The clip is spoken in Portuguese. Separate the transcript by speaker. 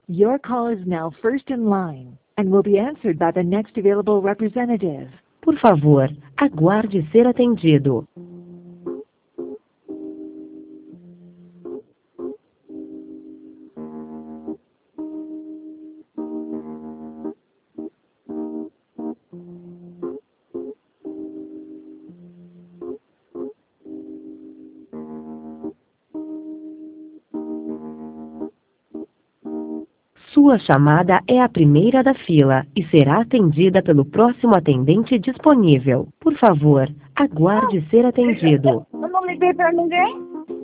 Speaker 1: Your call is now first in line and will be answered by the next available representative.
Speaker 2: Por favor, aguarde ser atendido. Sua chamada é a primeira da fila e será atendida pelo próximo atendente disponível. Por favor, aguarde ser atendido.
Speaker 3: Eu não liguei pra ninguém.